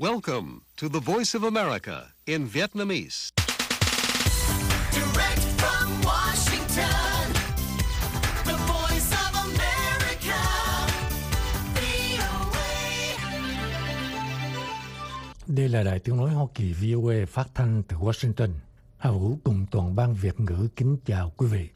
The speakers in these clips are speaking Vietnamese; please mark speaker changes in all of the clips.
Speaker 1: Welcome to the Voice of America in Vietnamese.
Speaker 2: Direct from Washington, the Voice of America, VOA.
Speaker 3: Đây là Đài Tiếng nói Hoa Kỳ VOA phát thanh từ Washington. Hà Vũ cùng toàn ban Việt ngữ kính chào quý vị.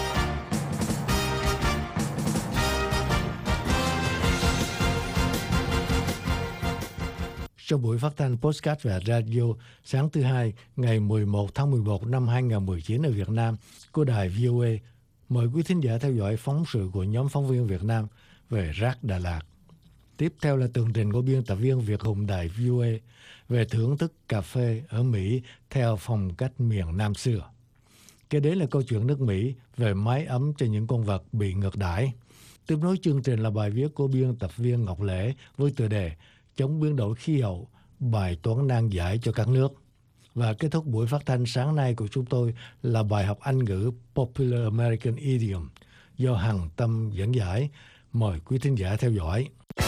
Speaker 3: Trong buổi phát thanh podcast và radio sáng thứ Hai ngày 11 tháng 11 năm 2019 ở Việt Nam của đài VOA, mời quý thính giả theo dõi phóng sự của nhóm phóng viên Việt Nam về rác Đà Lạt. Tiếp theo là tường trình của biên tập viên Việt Hùng đài VOA về thưởng thức cà phê ở Mỹ theo phong cách miền Nam xưa. Kế đến là câu chuyện nước Mỹ về mái ấm cho những con vật bị ngược đãi. Tiếp nối chương trình là bài viết của biên tập viên Ngọc Lễ với tựa đề Chống biến đổi khí hậu, bài toán nan giải cho các nước. Và kết thúc buổi phát thanh sáng nay của chúng tôi là bài học Anh ngữ Popular American Idiom do Hằng Tâm dẫn giải. Mời quý thính giả theo dõi.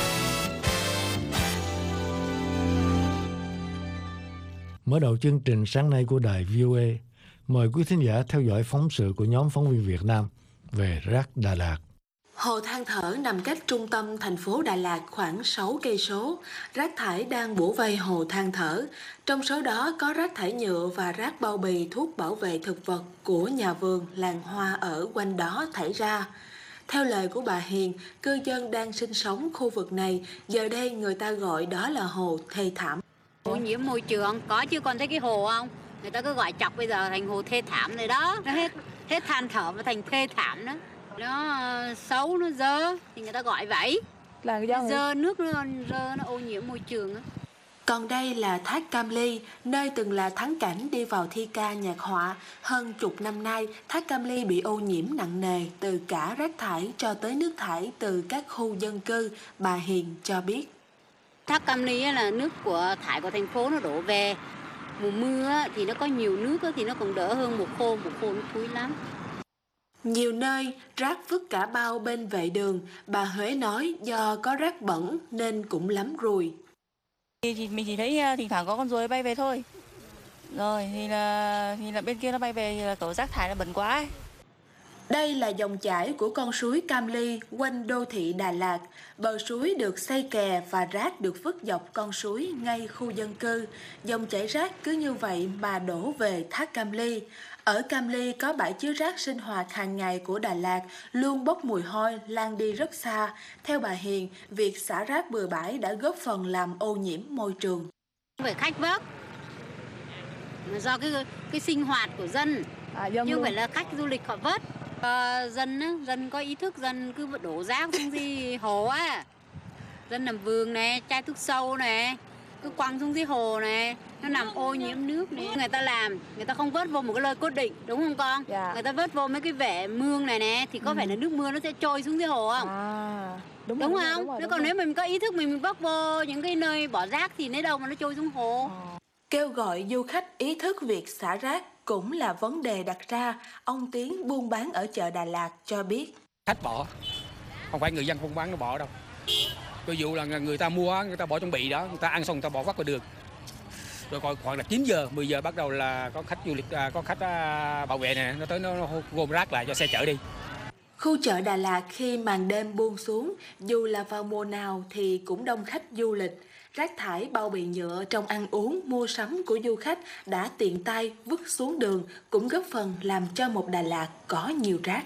Speaker 3: Mở đầu chương trình sáng nay của đài VOA, mời quý thính giả theo dõi phóng sự của nhóm phóng viên Việt Nam về rác Đà Lạt.
Speaker 4: Hồ Than Thở nằm cách trung tâm thành phố Đà Lạt khoảng 6 cây số. Rác thải đang bủa vây hồ Than Thở. Trong số đó có rác thải nhựa và rác bao bì thuốc bảo vệ thực vật của nhà vườn, làng hoa ở quanh đó thải ra. Theo lời của bà Hiền, cư dân đang sinh sống khu vực này, giờ đây người ta gọi đó là hồ thê thảm.
Speaker 5: Ô nhiễm môi trường có chứ, còn thấy cái hồ không? Người ta cứ gọi chọc bây giờ thành hồ thê thảm rồi đó. Nó hết than thở và thành thê thảm đó. Nó xấu, nó dơ thì người ta gọi vậy.
Speaker 6: Là do
Speaker 5: dơ nước nó ô nhiễm môi trường á.
Speaker 4: Còn đây là thác Cam Ly, nơi từng là thắng cảnh đi vào thi ca nhạc họa. Hơn chục năm nay, thác Cam Ly bị ô nhiễm nặng nề từ cả rác thải cho tới nước thải từ các khu dân cư, bà Hiền cho biết.
Speaker 5: Thác Cam Ly là nước của thải của thành phố nó đổ về. Mùa mưa thì nó có nhiều nước thì nó cũng đỡ hơn mùa khô nó thúi lắm.
Speaker 4: Nhiều nơi rác vứt cả bao bên vệ đường, bà Huế nói do có rác bẩn nên cũng lắm ruồi.
Speaker 6: Thì mình chỉ thấy thỉnh thoảng có con ruồi bay về thôi. Rồi thì là bên kia nó bay về thì là tổ rác thải nó bẩn quá ấy.
Speaker 4: Đây là dòng chảy của con suối Cam Ly quanh đô thị Đà Lạt. Bờ suối được xây kè và rác được vứt dọc con suối ngay khu dân cư. Dòng chảy rác cứ như vậy mà đổ về thác Cam Ly. Ở Cam Ly có bãi chứa rác sinh hoạt hàng ngày của Đà Lạt luôn bốc mùi hôi lan đi rất xa. Theo bà Hiền, việc xả rác bừa bãi đã góp phần làm ô nhiễm môi trường.
Speaker 5: Phải khách vớt, do cái sinh hoạt của dân, chứ không phải là khách du lịch họ vớt. Dân có ý thức, dân cứ đổ rác xuống dưới hồ á. Dân làm vườn này, chai thuốc sâu này, cứ quăng xuống dưới hồ này, nó làm ô nhiễm nước này. Người ta làm, người ta không vớt vô một cái nơi cố định, đúng không con?
Speaker 6: Dạ.
Speaker 5: Người ta vớt vô mấy cái vẽ mương này nè, thì có phải là nước mưa nó sẽ trôi xuống dưới hồ không? Đúng không? Nếu còn nếu mình có ý thức mình vớt vô những cái nơi bỏ rác thì lấy đâu mà nó trôi xuống hồ.
Speaker 4: Kêu gọi du khách ý thức việc xả rác cũng là vấn đề đặt ra. Ông Tiến buôn bán ở chợ Đà Lạt cho biết.
Speaker 7: Khách bỏ, không phải người dân buôn bán nó bỏ đâu. Ví dụ là người ta mua, người ta bỏ trong bị đó, người ta ăn xong người ta bỏ vắt vào đường. Rồi còn khoảng là 9 giờ, 10 giờ bắt đầu là có khách du lịch, có khách bảo vệ này, nó tới nó gom rác lại cho xe chở đi.
Speaker 4: Khu chợ Đà Lạt khi màn đêm buông xuống, dù là vào mùa nào thì cũng đông khách du lịch. Rác thải bao bì nhựa trong ăn uống, mua sắm của du khách đã tiện tay vứt xuống đường cũng góp phần làm cho một Đà Lạt có nhiều rác.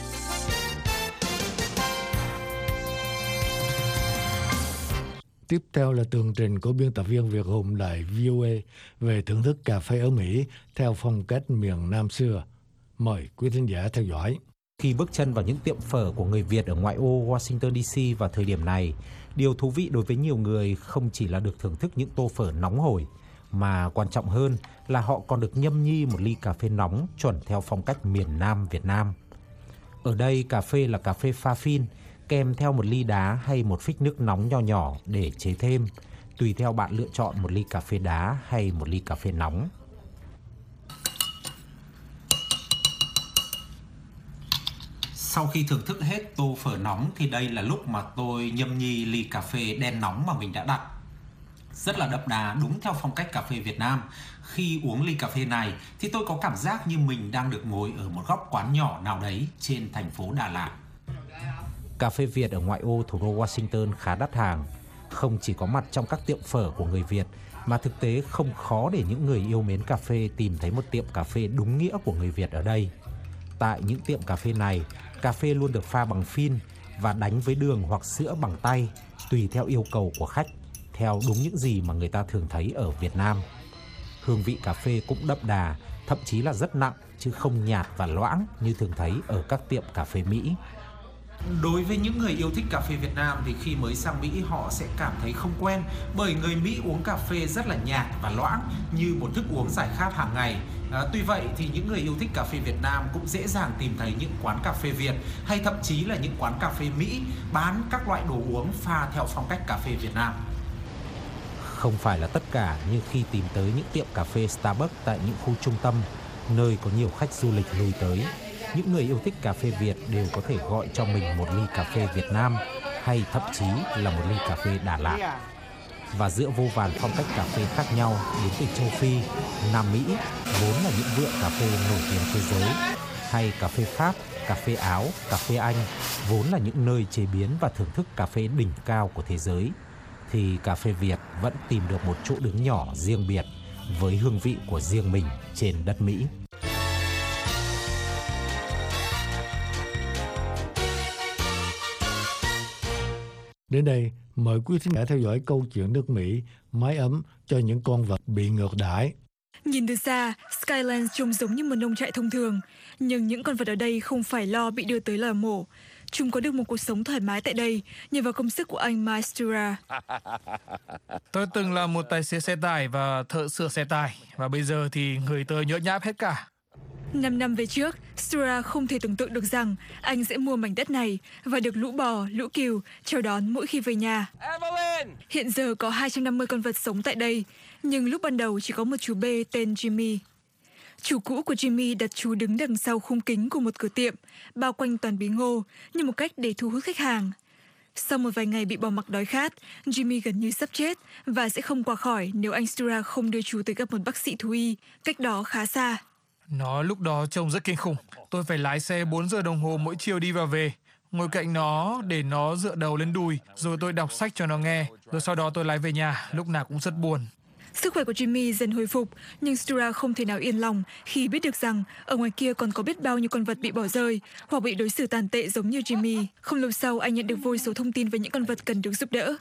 Speaker 3: Tiếp theo là tường trình của biên tập viên Việt Hùng đài VOA về thưởng thức cà phê ở Mỹ theo phong cách miền Nam xưa. Mời quý thính giả theo dõi.
Speaker 8: Khi bước chân vào những tiệm phở của người Việt ở ngoại ô Washington DC vào thời điểm này, điều thú vị đối với nhiều người không chỉ là được thưởng thức những tô phở nóng hổi, mà quan trọng hơn là họ còn được nhâm nhi một ly cà phê nóng chuẩn theo phong cách miền Nam Việt Nam. Ở đây cà phê là cà phê pha phin, kèm theo một ly đá hay một phích nước nóng nho nhỏ để chế thêm, tùy theo bạn lựa chọn một ly cà phê đá hay một ly cà phê nóng. Sau khi thưởng thức hết tô phở nóng thì đây là lúc mà tôi nhâm nhi ly cà phê đen nóng mà mình đã đặt. Rất là đậm đà, đúng theo phong cách cà phê Việt Nam. Khi uống ly cà phê này thì tôi có cảm giác như mình đang được ngồi ở một góc quán nhỏ nào đấy trên thành phố Đà Lạt. Cà phê Việt ở ngoại ô thủ đô Washington khá đắt hàng. Không chỉ có mặt trong các tiệm phở của người Việt, mà thực tế không khó để những người yêu mến cà phê tìm thấy một tiệm cà phê đúng nghĩa của người Việt ở đây. Tại những tiệm cà phê này, cà phê luôn được pha bằng phin và đánh với đường hoặc sữa bằng tay, tùy theo yêu cầu của khách, theo đúng những gì mà người ta thường thấy ở Việt Nam. Hương vị cà phê cũng đậm đà, thậm chí là rất nặng, chứ không nhạt và loãng như thường thấy ở các tiệm cà phê Mỹ. Đối với những người yêu thích cà phê Việt Nam thì khi mới sang Mỹ họ sẽ cảm thấy không quen, bởi người Mỹ uống cà phê rất là nhạt và loãng như một thức uống giải khát hàng ngày. Tuy vậy thì những người yêu thích cà phê Việt Nam cũng dễ dàng tìm thấy những quán cà phê Việt hay thậm chí là những quán cà phê Mỹ bán các loại đồ uống pha theo phong cách cà phê Việt Nam. Không phải là tất cả, như khi tìm tới những tiệm cà phê Starbucks tại những khu trung tâm, nơi có nhiều khách du lịch lui tới, những người yêu thích cà phê Việt đều có thể gọi cho mình một ly cà phê Việt Nam hay thậm chí là một ly cà phê Đà Lạt. Và giữa vô vàn phong cách cà phê khác nhau đến từ châu Phi, Nam Mỹ, vốn là những vựa cà phê nổi tiếng thế giới, hay cà phê Pháp, cà phê Áo, cà phê Anh, vốn là những nơi chế biến và thưởng thức cà phê đỉnh cao của thế giới, thì cà phê Việt vẫn tìm được một chỗ đứng nhỏ riêng biệt với hương vị của riêng mình trên đất Mỹ.
Speaker 3: Đến đây, mời quý thính giả theo dõi câu chuyện nước Mỹ mái ấm cho những con vật bị ngược đãi.
Speaker 9: Nhìn từ xa, Skylands trông giống như một nông trại thông thường, nhưng những con vật ở đây không phải lo bị đưa tới lò mổ. Chúng có được một cuộc sống thoải mái tại đây nhờ vào công sức của anh Mike Stura.
Speaker 10: Tôi từng là một tài xế xe tải và thợ sửa xe tải, và bây giờ thì người tôi nhỡ nháp hết cả.
Speaker 9: 5 năm về trước, Stura không thể tưởng tượng được rằng anh sẽ mua mảnh đất này và được lũ bò, lũ cừu chào đón mỗi khi về nhà. Hiện giờ có 250 con vật sống tại đây, nhưng lúc ban đầu chỉ có một chú bê tên Jimmy. Chủ cũ của Jimmy đặt chú đứng đằng sau khung kính của một cửa tiệm, bao quanh toàn bí ngô, như một cách để thu hút khách hàng. Sau một vài ngày bị bỏ mặc đói khát, Jimmy gần như sắp chết và sẽ không qua khỏi nếu anh Stura không đưa chú tới gặp một bác sĩ thú y, cách đó khá xa.
Speaker 10: Nó lúc đó trông rất kinh khủng. Tôi phải lái xe 4 giờ đồng hồ mỗi chiều đi và về, ngồi cạnh nó để nó dựa đầu lên đùi, rồi tôi đọc sách cho nó nghe, rồi sau đó tôi lái về nhà, lúc nào cũng rất buồn.
Speaker 9: Sức khỏe của Jimmy dần hồi phục, nhưng Stura không thể nào yên lòng khi biết được rằng ở ngoài kia còn có biết bao nhiêu con vật bị bỏ rơi hoặc bị đối xử tàn tệ giống như Jimmy. Không lâu sau, anh nhận được vô số thông tin về những con vật cần được giúp đỡ.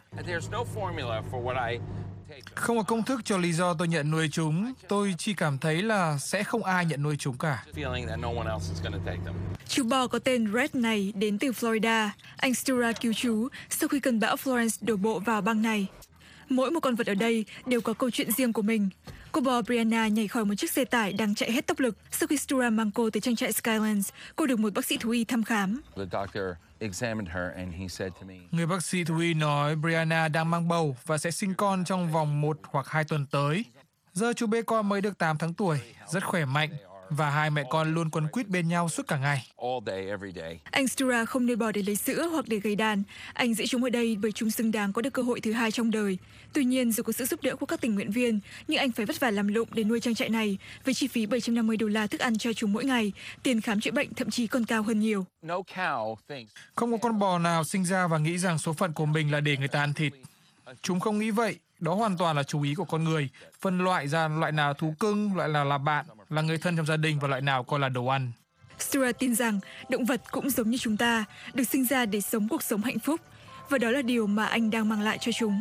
Speaker 10: Không có công thức cho lý do tôi nhận nuôi chúng. Tôi chỉ cảm thấy là sẽ không ai nhận nuôi chúng cả.
Speaker 9: Chú bò có tên Red này đến từ Florida. Anh Stura cứu chú sau khi cơn bão Florence đổ bộ vào bang này. Mỗi một con vật ở đây đều có câu chuyện riêng của mình. Cô bò Brianna nhảy khỏi một chiếc xe tải đang chạy hết tốc lực. Sau khi Stura mang cô tới trang trại Skylands, cô được một bác sĩ thú y thăm khám.
Speaker 10: Người bác sĩ thú y nói Brianna đang mang bầu và sẽ sinh con trong vòng 1 hoặc 2 tuần tới. Giờ chú bé con mới được 8 tháng tuổi, rất khỏe mạnh, và hai mẹ con luôn quấn quýt bên nhau suốt cả ngày.
Speaker 9: Anh Stura không nuôi bò để lấy sữa hoặc để gầy đàn. Anh giữ chúng ở đây bởi chúng xứng đáng có được cơ hội thứ hai trong đời. Tuy nhiên, dù có sự giúp đỡ của các tình nguyện viên, nhưng anh phải vất vả làm lụng để nuôi trang trại này, với chi phí $750 thức ăn cho chúng mỗi ngày, tiền khám chữa bệnh thậm chí còn cao hơn nhiều.
Speaker 10: Không có con bò nào sinh ra và nghĩ rằng số phận của mình là để người ta ăn thịt. Chúng không nghĩ vậy. Đó hoàn toàn là chú ý của con người, phân loại ra loại nào thú cưng, loại nào là bạn, là người thân trong gia đình và loại nào coi là đồ ăn.
Speaker 9: Stura tin rằng động vật cũng giống như chúng ta, được sinh ra để sống cuộc sống hạnh phúc, và đó là điều mà anh đang mang lại cho chúng.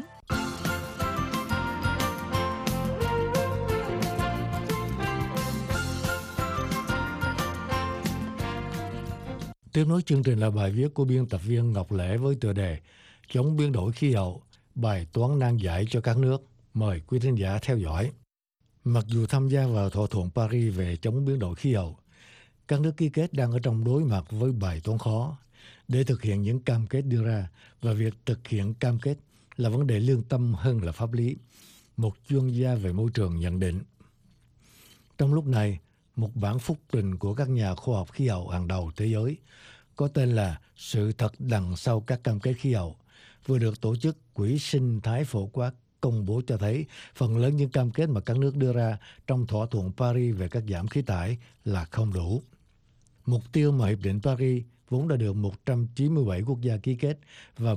Speaker 3: Tiếp nối chương trình là bài viết của biên tập viên Ngọc Lễ với tựa đề Chống biến đổi khí hậu, bài toán nan giải cho các nước. Mời quý thính giả theo dõi. Mặc dù tham gia vào thỏa thuận Paris về chống biến đổi khí hậu, các nước ký kết đang ở trong đối mặt với bài toán khó. Để thực hiện những cam kết đưa ra, và việc thực hiện cam kết là vấn đề lương tâm hơn là pháp lý, một chuyên gia về môi trường nhận định. Trong lúc này, một bản phúc trình của các nhà khoa học khí hậu hàng đầu thế giới có tên là Sự thật đằng sau các cam kết khí hậu vừa được tổ chức Quỹ sinh thái phổ quát công bố cho thấy phần lớn những cam kết mà các nước đưa ra trong thỏa thuận Paris về cắt giảm khí thải là không đủ. Mục tiêu mà Hiệp định Paris vốn đã được 197 quốc gia ký kết và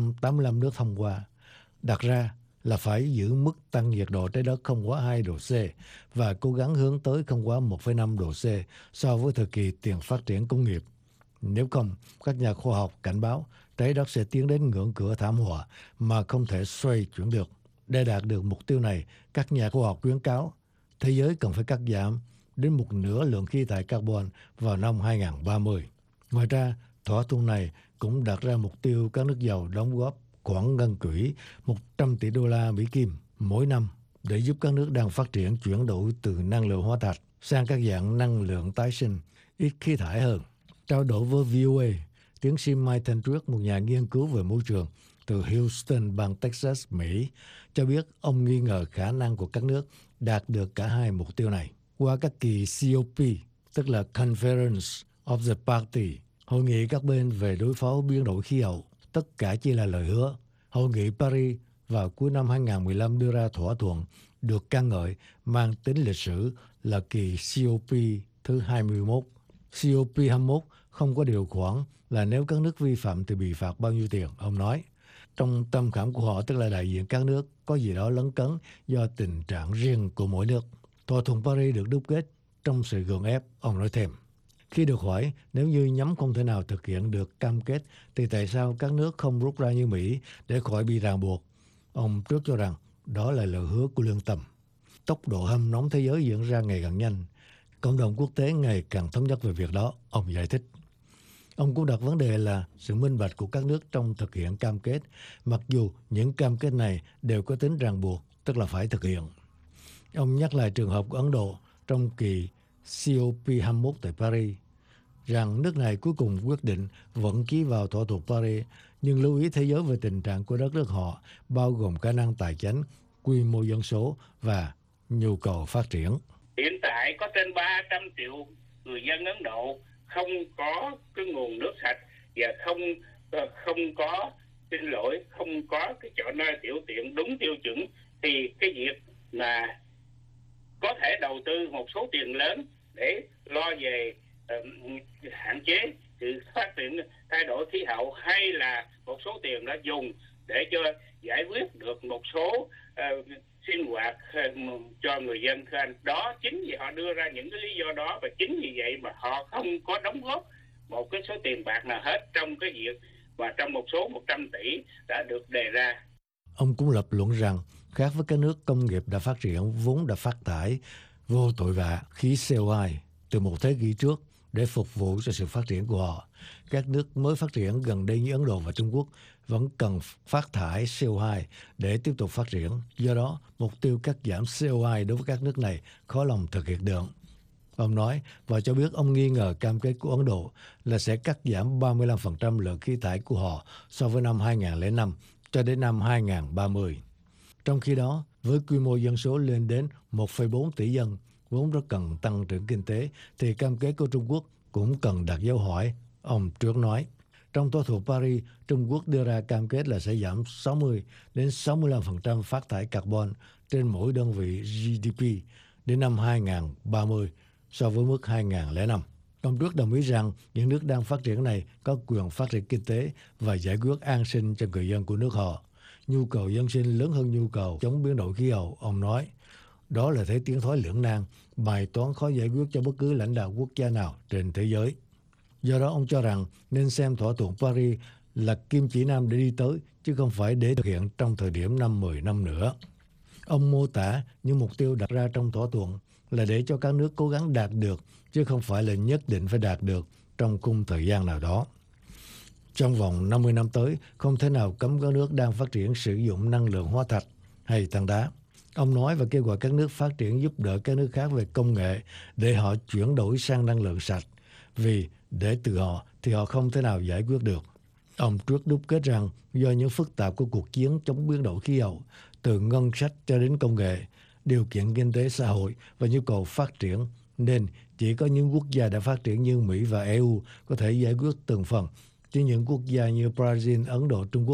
Speaker 3: 185 nước thông qua, đặt ra là phải giữ mức tăng nhiệt độ trái đất không quá 2 độ C và cố gắng hướng tới không quá 1,5 độ C so với thời kỳ tiền phát triển công nghiệp. Nếu không, các nhà khoa học cảnh báo trái đất sẽ tiến đến ngưỡng cửa thảm họa mà không thể xoay chuyển được. Để đạt được mục tiêu này, các nhà khoa học khuyến cáo thế giới cần phải cắt giảm đến một nửa lượng khí thải carbon vào năm 2030. Ngoài ra, thỏa thuận này cũng đặt ra mục tiêu các nước giàu đóng góp khoản ngân quỹ 100 tỷ đô la Mỹ Kim mỗi năm để giúp các nước đang phát triển chuyển đổi từ năng lượng hóa thạch sang các dạng năng lượng tái sinh, ít khí thải hơn. Trao đổi với VOA, tiến sĩ Mike Tendrick, một nhà nghiên cứu về môi trường từ Houston, bang Texas, Mỹ, cho biết ông nghi ngờ khả năng của các nước đạt được cả hai mục tiêu này. Qua các kỳ COP, tức là Conference of the Party, hội nghị các bên về đối phó biến đổi khí hậu, tất cả chỉ là lời hứa. Hội nghị Paris vào cuối năm 2015 đưa ra thỏa thuận được ca ngợi mang tính lịch sử là kỳ COP thứ 21. COP 21 không có điều khoản là nếu các nước vi phạm thì bị phạt bao nhiêu tiền, ông nói. Trong tâm khảm của họ, tức là đại diện các nước, có gì đó lấn cấn do tình trạng riêng của mỗi nước. Thỏa thuận Paris được đúc kết trong sự gượng ép, ông nói thêm. Khi được hỏi nếu như nhắm không thể nào thực hiện được cam kết thì tại sao các nước không rút ra như Mỹ để khỏi bị ràng buộc, ông trước cho rằng đó là lời hứa của lương tâm. Tốc độ hâm nóng thế giới diễn ra ngày càng nhanh. Cộng đồng quốc tế ngày càng thống nhất về việc đó, ông giải thích. Ông cũng đặt vấn đề là sự minh bạch của các nước trong thực hiện cam kết, mặc dù những cam kết này đều có tính ràng buộc, tức là phải thực hiện. Ông nhắc lại trường hợp của Ấn Độ trong kỳ COP 21 tại Paris, rằng nước này cuối cùng quyết định vẫn ký vào thỏa thuận Paris, nhưng lưu ý thế giới về tình trạng của đất nước họ, bao gồm khả năng tài chính, quy mô dân số và nhu cầu phát triển.
Speaker 11: Hiện tại có trên 300 triệu người dân Ấn Độ không có cái nguồn nước sạch và không có, xin lỗi, không có cái chỗ nơi tiểu tiện đúng tiêu chuẩn, thì cái việc mà có thể đầu tư một số tiền lớn để lo về hạn chế sự phát triển thay đổi khí hậu, hay là một số tiền đã dùng để cho giải quyết được một số sinh hoạt cho người dân. Đó chính vì họ đưa ra những cái lý do đó, và chính vì vậy mà họ không có đóng góp một cái số tiền bạc nào hết trong cái việc và trong một số 100 tỷ đã được đề ra.
Speaker 3: Ông cũng lập luận rằng khác với các nước công nghiệp đã phát triển vốn đã phát thải vô tội vạ khí CO2 từ một thế kỷ trước để phục vụ cho sự phát triển của họ, các nước mới phát triển gần đây như Ấn Độ và Trung Quốc vẫn cần phát thải CO2 để tiếp tục phát triển. Do đó, mục tiêu cắt giảm CO2 đối với các nước này khó lòng thực hiện được. Ông nói và cho biết ông nghi ngờ cam kết của Ấn Độ là sẽ cắt giảm 35% lượng khí thải của họ so với năm 2005 cho đến năm 2030. Trong khi đó, với quy mô dân số lên đến 1,4 tỷ dân, vốn rất cần tăng trưởng kinh tế, thì cam kết của Trung Quốc cũng cần đặt dấu hỏi, ông trước nói. Trong thỏa thuận Paris, Trung Quốc đưa ra cam kết là sẽ giảm 60 đến 65% phát thải carbon trên mỗi đơn vị GDP đến năm 2030 so với mức 2005. Ông trước đồng ý rằng những nước đang phát triển này có quyền phát triển kinh tế và giải quyết an sinh cho người dân của nước họ. Nhu cầu dân sinh lớn hơn nhu cầu chống biến đổi khí hậu, ông nói. Đó là thế tiến thoái lưỡng nan, bài toán khó giải quyết cho bất cứ lãnh đạo quốc gia nào trên thế giới. Do đó ông cho rằng nên xem thỏa thuận Paris là kim chỉ nam để đi tới, chứ không phải để thực hiện trong thời điểm 5-10 năm nữa. Ông mô tả những mục tiêu đặt ra trong thỏa thuận là để cho các nước cố gắng đạt được, chứ không phải là nhất định phải đạt được trong khung thời gian nào đó. Trong vòng 50 năm tới, không thể nào cấm các nước đang phát triển sử dụng năng lượng hóa thạch hay than đá. Ông nói và kêu gọi các nước phát triển giúp đỡ các nước khác về công nghệ để họ chuyển đổi sang năng lượng sạch, vì để từ họ thì họ không thể nào giải quyết được. Ông trước đúc kết rằng do những phức tạp của cuộc chiến chống biến đổi khí hậu, từ ngân sách cho đến công nghệ, điều kiện kinh tế xã hội và nhu cầu phát triển, nên chỉ có những quốc gia đã phát triển như Mỹ và EU có thể giải quyết từng phần, chứ những quốc gia như Brazil, Ấn Độ, Trung Quốc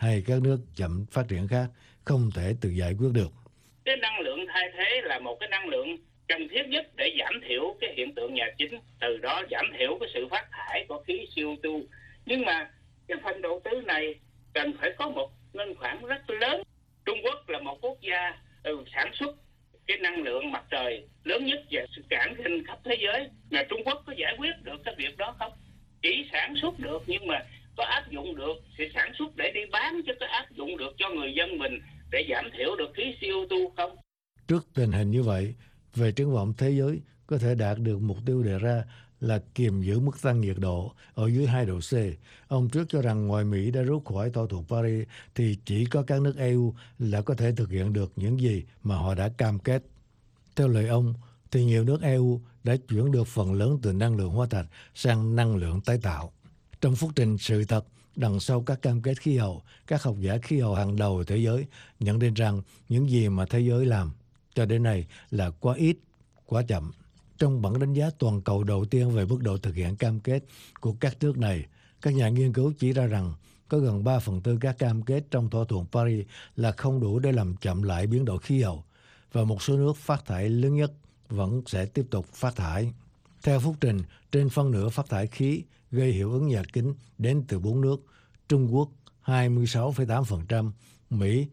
Speaker 3: hay các nước chậm phát triển khác không thể tự giải quyết được.
Speaker 11: Cái năng lượng thay thế là một cái năng lượng cần thiết nhất để giảm thiểu cái hiện tượng nhà kính, từ đó giảm thiểu cái sự phát thải của khí CO2. Nhưng mà cái phần đầu tư này cần phải có một ngân khoản rất lớn. Trung Quốc là một quốc gia sản xuất cái năng lượng mặt trời lớn nhất và cảng khinh khắp thế giới. Mà Trung Quốc có giải quyết được cái việc đó không? Chỉ sản xuất được nhưng mà có áp dụng được thì sản xuất để đi bán, chứ có áp dụng được cho người dân mình để giảm thiểu được khí CO2 không?
Speaker 3: Trước tình hình như vậy, về triển vọng thế giới có thể đạt được mục tiêu đề ra là kiềm giữ mức tăng nhiệt độ ở dưới 2 độ C. Ông trước cho rằng ngoài Mỹ đã rút khỏi thỏa thuận Paris thì chỉ có các nước EU là có thể thực hiện được những gì mà họ đã cam kết. Theo lời ông, thì nhiều nước EU đã chuyển được phần lớn từ năng lượng hóa thạch sang năng lượng tái tạo. Trong phúc trình Sự thật đằng sau các cam kết khí hậu, các học giả khí hậu hàng đầu thế giới nhận định rằng những gì mà thế giới làm cho đến nay là quá ít, quá chậm. Trong bản đánh giá toàn cầu đầu tiên về mức độ thực hiện cam kết của các nước này, các nhà nghiên cứu chỉ ra rằng có gần 3/4 các cam kết trong thỏa thuận Paris là không đủ để làm chậm lại biến đổi khí hậu, và một số nước phát thải lớn nhất vẫn sẽ tiếp tục phát thải. Theo phúc trình, trên phân nửa phát thải khí gây hiệu ứng nhà kính đến từ 4 nước: Trung Quốc 26,8%, Mỹ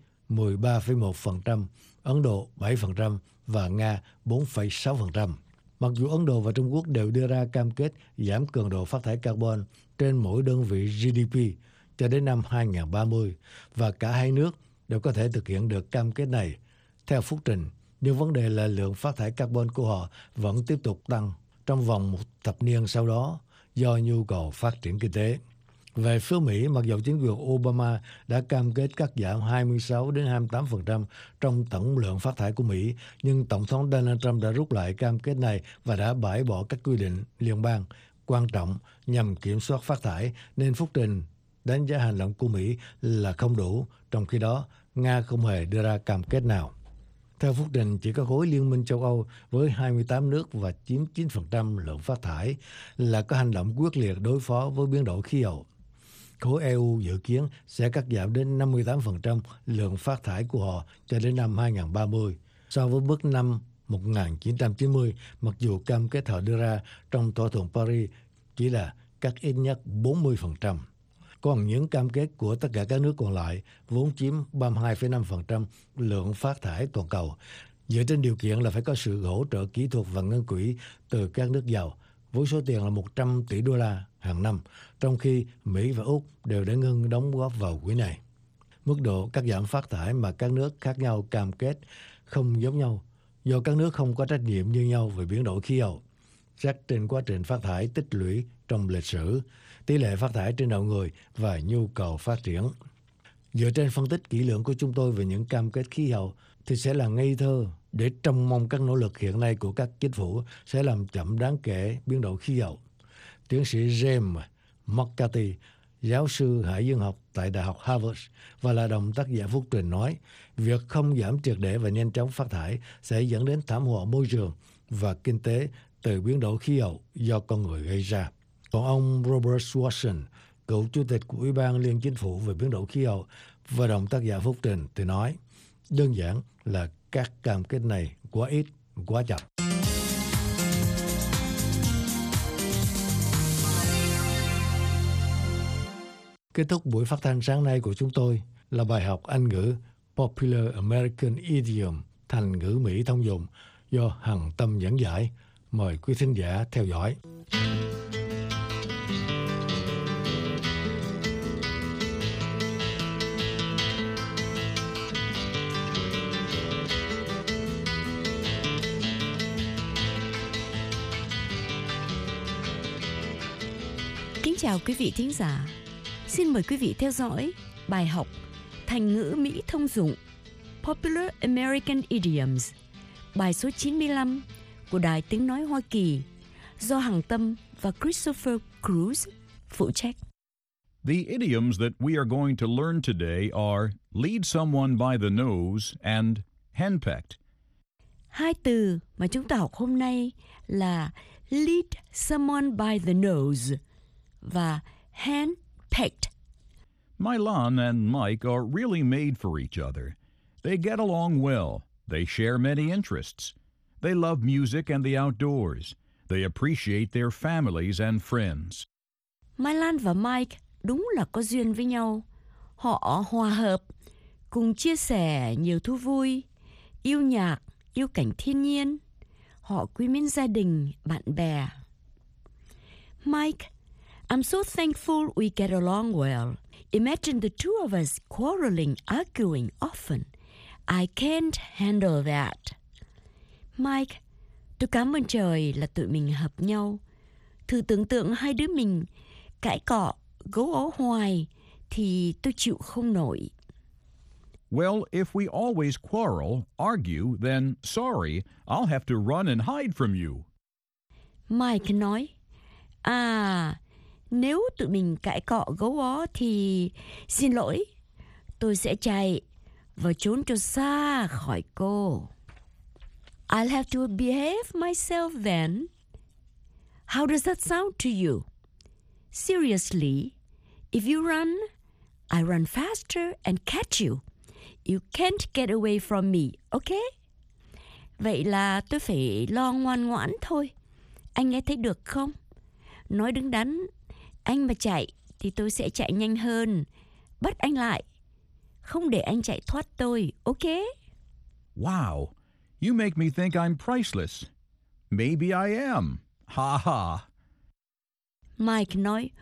Speaker 3: 13,1%, Ấn Độ 7% và Nga 4,6%. Mặc dù Ấn Độ và Trung Quốc đều đưa ra cam kết giảm cường độ phát thải carbon trên mỗi đơn vị GDP cho đến năm 2030, và cả hai nước đều có thể thực hiện được cam kết này theo phúc trình, nhưng vấn đề là lượng phát thải carbon của họ vẫn tiếp tục tăng trong vòng một thập niên sau đó do nhu cầu phát triển kinh tế. Về phía Mỹ, mặc dù chính quyền Obama đã cam kết cắt giảm 26 đến 28% trong tổng lượng phát thải của Mỹ, nhưng Tổng thống Donald Trump đã rút lại cam kết này và đã bãi bỏ các quy định liên bang quan trọng nhằm kiểm soát phát thải, nên phúc trình đánh giá hành động của Mỹ là không đủ, trong khi đó Nga không hề đưa ra cam kết nào. Theo phúc trình, chỉ có khối Liên minh châu Âu với 28 nước và chiếm 9% lượng phát thải là có hành động quyết liệt đối phó với biến đổi khí hậu. Khối EU dự kiến sẽ cắt giảm đến 58% lượng phát thải của họ cho đến năm 2030, so với mức năm 1990, mặc dù cam kết họ đưa ra trong thỏa thuận Paris chỉ là cắt ít nhất 40%. Còn những cam kết của tất cả các nước còn lại vốn chiếm 32,5% lượng phát thải toàn cầu, dựa trên điều kiện là phải có sự hỗ trợ kỹ thuật và ngân quỹ từ các nước giàu, với số tiền là 100 tỷ đô la hàng năm, trong khi Mỹ và Úc đều đã ngưng đóng góp vào quỹ này. Mức độ cắt giảm phát thải mà các nước khác nhau cam kết không giống nhau, do các nước không có trách nhiệm như nhau về biến đổi khí hậu. Xét trên quá trình phát thải tích lũy trong lịch sử, tỷ lệ phát thải trên đầu người và nhu cầu phát triển. Dựa trên phân tích kỹ lưỡng của chúng tôi về những cam kết khí hậu thì sẽ là ngây thơ để trông mong các nỗ lực hiện nay của các chính phủ sẽ làm chậm đáng kể biến đổi khí hậu. Tiến sĩ James McCarthy, giáo sư hải dương học tại Đại học Harvard và là đồng tác giả phúc trình nói, việc không giảm triệt để và nhanh chóng phát thải sẽ dẫn đến thảm họa môi trường và kinh tế từ biến đổi khí hậu do con người gây ra. Còn ông Robert Watson, cựu chủ tịch của Ủy ban Liên Chính phủ về biến đổi khí hậu và đồng tác giả phúc trình thì nói, đơn giản là các cam kết này quá ít, quá chậm. Kết thúc buổi phát thanh sáng nay của chúng tôi là bài học Anh ngữ Popular American Idiom, thành ngữ Mỹ thông dụng do Hằng Tâm dẫn giải. Mời quý thính giả theo dõi.
Speaker 12: Kính chào quý vị thính giả. Xin mời quý vị theo dõi bài học Thành ngữ Mỹ thông dụng Popular American Idioms, bài số 95 của Đài Tiếng Nói Hoa Kỳ do Hằng Tâm và Christopher Cruz phụ trách.
Speaker 13: The idioms that we are going to learn today are lead someone by the nose and henpecked.
Speaker 12: Hai từ mà chúng ta học hôm nay là lead someone by the nose và handpecked.
Speaker 13: Mylan and Mike are really made for each other. They get along well. They share many interests. They love music and the outdoors. They appreciate their families and friends.
Speaker 12: Mylan và Mike đúng là có duyên với nhau. Họ hòa hợp, cùng chia sẻ nhiều thú vui, yêu nhạc, yêu cảnh thiên nhiên. Họ quý mến gia đình, bạn bè. Mike, I'm so thankful we get along well. Imagine the two of us quarreling, arguing often. I can't handle that. Mike, tôi cảm ơn trời là tụi mình hợp nhau. Thử tưởng tượng hai đứa mình cãi cọ, gấu ó hoài thì tôi chịu không nổi.
Speaker 13: Well, if we always quarrel, argue, then sorry, I'll have to run and hide from you.
Speaker 12: Mike nói, nếu tụi mình cãi cọ gấu ó thì xin lỗi, tôi sẽ chạy và trốn cho xa khỏi cô. I'll have to behave myself then. How does that sound to you? Seriously, if you run, I run faster and catch you. You can't get away from me, okay? Vậy là tôi phải lo ngoan ngoãn thôi. Anh nghe thấy được không? Nói đứng đắn, anh mà chạy thì tôi sẽ chạy nhanh hơn. Bắt anh lại. Không để anh chạy thoát tôi, okay?
Speaker 13: Wow, you make me think I'm priceless. Maybe I am. Ha ha.
Speaker 12: Mike nói,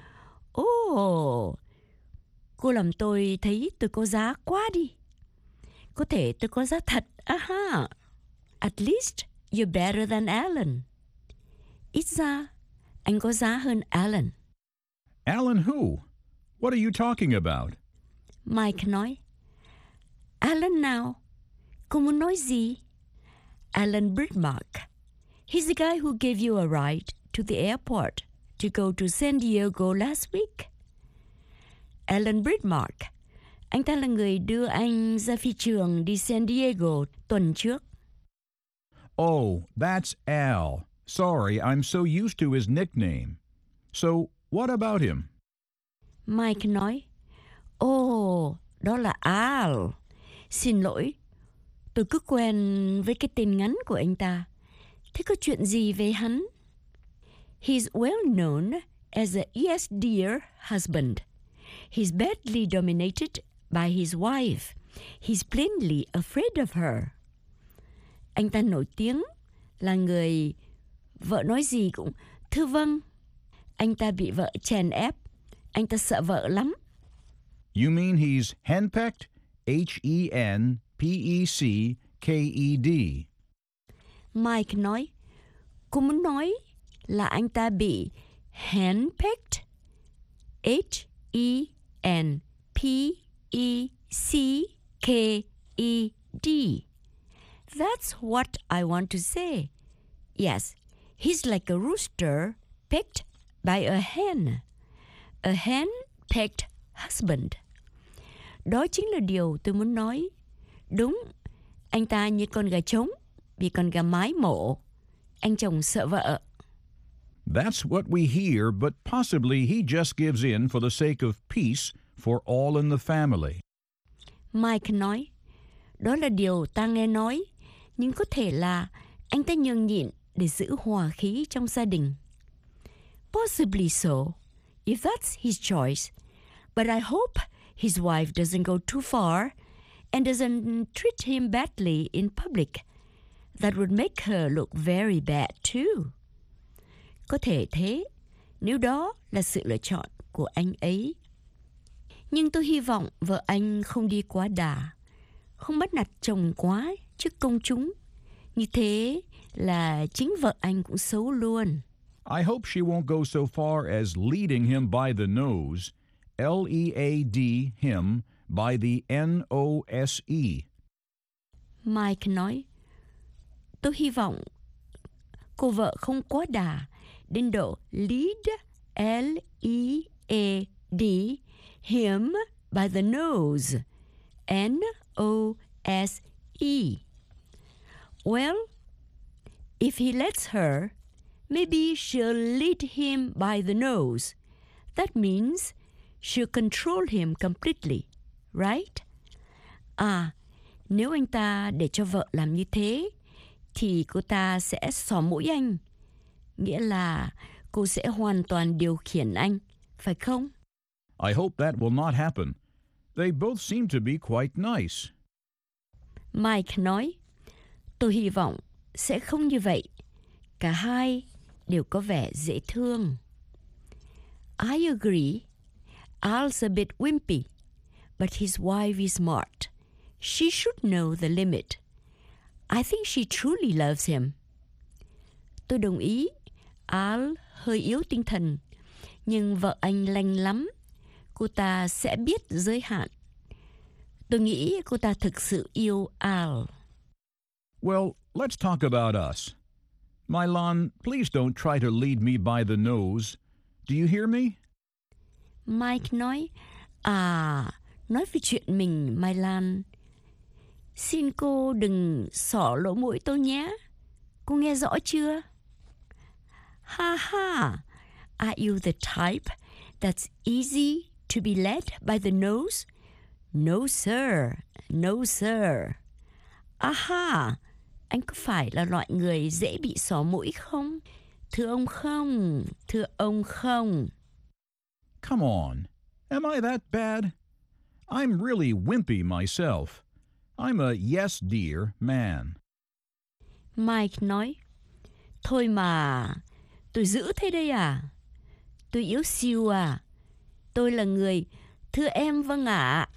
Speaker 12: cô làm tôi thấy tôi có giá quá đi. Có thể tôi có giá thật, At least you're better than Alan. Ít ra, anh có giá hơn Alan.
Speaker 13: Alan who? What are you talking about?
Speaker 12: Mike nói, Alan nào? Cô muốn nói gì? Alan Bridmark. He's the guy who gave you a ride to the airport to go to San Diego last week. Alan Bridmark. Anh ta là người đưa anh ra phi trường đi San Diego tuần trước.
Speaker 13: Oh, that's Al. Sorry, I'm so used to his nickname. So, what about him?
Speaker 12: Mike nói, đó là Al. Xin lỗi, tôi cứ quen với cái tên ngắn của anh ta. Thế có chuyện gì về hắn? He's well known as a yes dear husband. He's badly dominated by his wife. He's plainly afraid of her. Anh ta nổi tiếng là người vợ nói gì cũng thưa vâng. Anh ta bị vợ chèn ép. Anh ta sợ vợ lắm.
Speaker 13: You mean he's henpecked? Henpecked.
Speaker 12: Mike nói, cô muốn nói là anh ta bị henpecked? Henpecked. That's what I want to say. Yes, he's like a rooster pecked by a hen. A hen-pecked husband. Đó chính là điều tôi muốn nói. Đúng, anh ta như con gà trống bị con gà mái mổ. Anh chồng sợ vợ.
Speaker 13: That's what we hear, but possibly he just gives in for the sake of peace for all in the family.
Speaker 12: Mike nói, đó là điều ta nghe nói, nhưng có thể là anh ta nhường nhịn để giữ hòa khí trong gia đình. Possibly so, if that's his choice. But I hope his wife doesn't go too far and doesn't treat him badly in public. That would make her look very bad too. Có thể thế, nếu đó là sự lựa chọn của anh ấy. Nhưng tôi hy vọng vợ anh không đi quá đà, không bắt nạt chồng quá trước công chúng. Như thế là chính vợ anh cũng xấu luôn.
Speaker 13: I hope she won't go so far as leading him by the nose, L-E-A-D him, by the N-O-S-E.
Speaker 12: Mike nói, tôi hy vọng cô vợ không quá đà đến độ lead, L-E-A-D, him by the nose, N-O-S-E. Well, if he lets her, maybe she'll lead him by the nose. That means she'll control him completely, right? À, nếu anh ta để cho vợ làm như thế, thì cô ta sẽ xỏ mũi anh. Nghĩa là cô sẽ hoàn toàn điều khiển anh, phải không?
Speaker 13: I hope that will not happen. They both seem to be quite nice.
Speaker 12: Mike nói, tôi hy vọng sẽ không như vậy. Cả hai đều có vẻ dễ thương. I agree. Al's a bit wimpy, but his wife is smart. She should know the limit. I think she truly loves him. Tôi đồng ý. Al hơi yếu tinh thần, nhưng vợ anh lanh lắm. Cô ta sẽ biết giới hạn. Tôi nghĩ cô ta thực sự yêu Al.
Speaker 13: Well, let's talk about us. Mylan, please don't try to lead me by the nose. Do you hear me?
Speaker 12: Mike nói, nói về chuyện mình, Mylan. Xin cô đừng xỏ lỗ mũi tôi nhé. Cô nghe rõ chưa? Ha ha. Are you the type that's easy to be led by the nose? No sir, no sir. Aha, anh có phải là loại người dễ bị xỏ mũi không? Thưa ông không, thưa ông không.
Speaker 13: Come on, am I that bad? I'm really wimpy myself. I'm a yes dear man.
Speaker 12: Mike nói, thôi mà, tôi dữ thế đây à? Tôi yếu xìu à? Tôi là người, thưa em vâng ạ.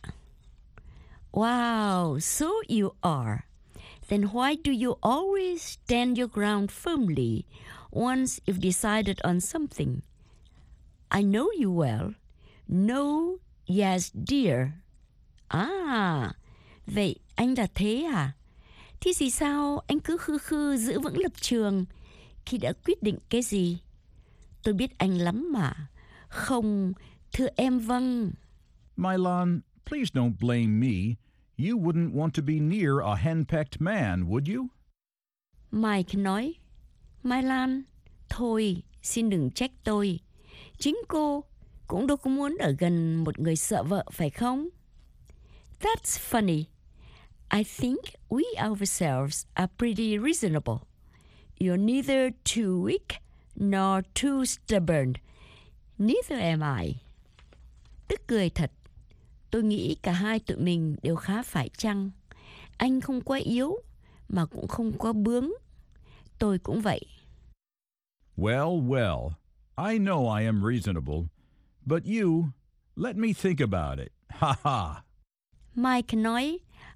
Speaker 12: Wow, so you are. Then why do you always stand your ground firmly once you've decided on something? I know you well. No, yes, dear. À, vậy anh là thế à? Thì gì sao anh cứ khư khư giữ vững lập trường khi đã quyết định cái gì? Tôi biết anh lắm mà. Không, thưa em vâng.
Speaker 13: Mylan, please don't blame me. You wouldn't want to be near a henpecked man, would you?
Speaker 12: Mike nói, Mylan, thôi, xin đừng trách tôi. Chính cô cũng đâu có muốn ở gần một người sợ vợ, phải không? That's funny. I think we ourselves are pretty reasonable. You're neither too weak nor too stubborn. Neither am I. Tức cười thật. Tôi nghĩ cả hai tụi mình đều khá phải chăng. Anh không quá yếu, mà cũng không quá bướng. Tôi cũng vậy.
Speaker 13: Well, well, I know I am reasonable. But you, let me think about it. Ha ha.
Speaker 12: Mike nói,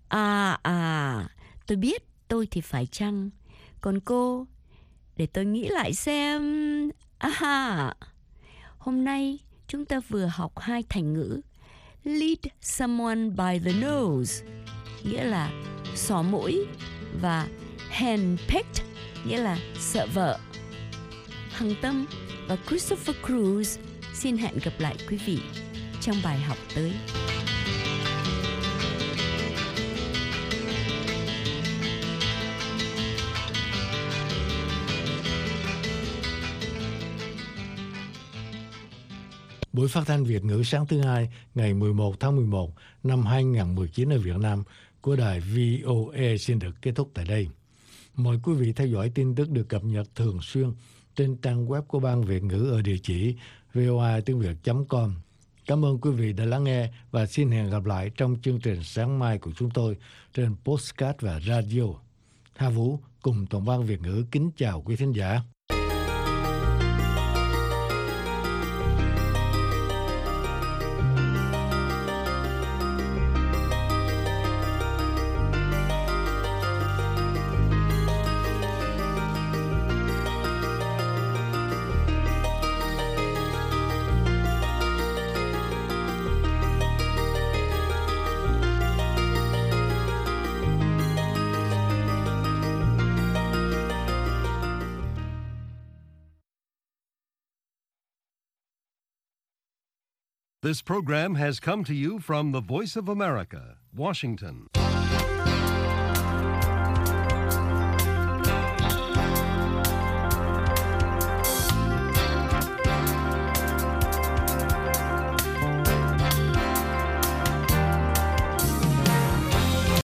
Speaker 12: tôi biết tôi thì phải chăng. Còn cô, để tôi nghĩ lại xem. Hôm nay chúng ta vừa học hai thành ngữ. Lead someone by the nose, nghĩa là xỏ mũi, và handpicked, nghĩa là sợ vợ. Hằng Tâm và Christopher Cruz xin hẹn gặp lại quý vị trong bài học tới.
Speaker 3: Buổi phát thanh Việt ngữ sáng thứ Hai ngày 11 tháng 11 năm 2019 ở Việt Nam của đài VOA xin được kết thúc tại đây. Mời quý vị theo dõi tin tức được cập nhật thường xuyên trên trang web của Ban Việt ngữ ở địa chỉ voatengviet.com. Cảm ơn quý vị đã lắng nghe và xin hẹn gặp lại trong chương trình sáng mai của chúng tôi trên podcast và radio. Hà Vũ cùng toàn ban Việt ngữ kính chào quý thính giả.
Speaker 1: This program has come to you from the Voice of America, Washington.